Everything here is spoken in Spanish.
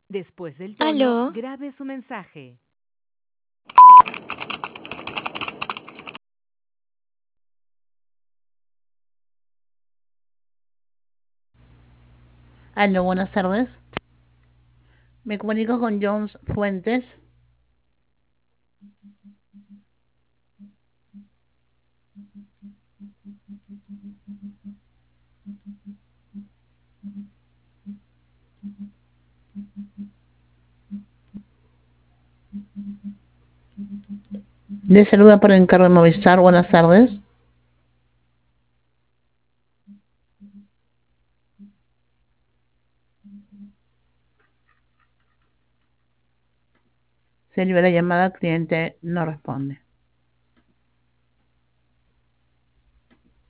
Después del tono, Aló, grabe su mensaje. Aló, buenas tardes. Me comunico con Jones Fuentes. Le saluda por encargo de Movistar. Buenas tardes. Se libera la llamada, cliente no responde.